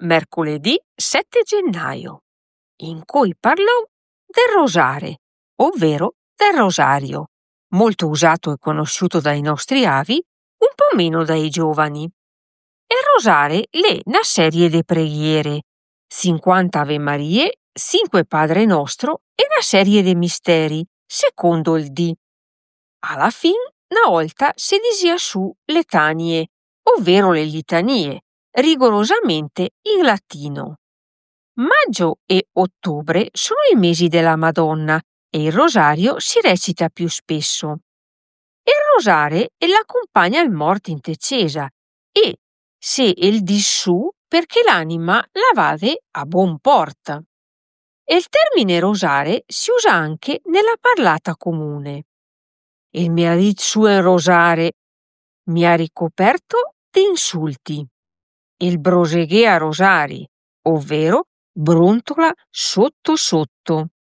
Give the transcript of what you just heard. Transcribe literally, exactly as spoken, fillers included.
mercoledì sette gennaio, in cui parlò del rosare, ovvero del rosario, molto usato e conosciuto dai nostri avi, un po' meno dai giovani. Il rosare è una serie di preghiere, cinquanta Ave Marie, cinque Padre Nostro e una serie di misteri, secondo il dì. Alla fine, una volta si disia su le tanie, ovvero le litanie, rigorosamente in latino. Maggio e ottobre sono i mesi della Madonna e il rosario si recita più spesso. Il rosare l'accompagna al morto in tecesa e se il dissù perché l'anima la vade a buon port. Il termine rosare si usa anche nella parlata comune. Il mi ha dit su il rosare, mi ha ricoperto di insulti. Il broseghe a rosari, ovvero brontola sotto sotto.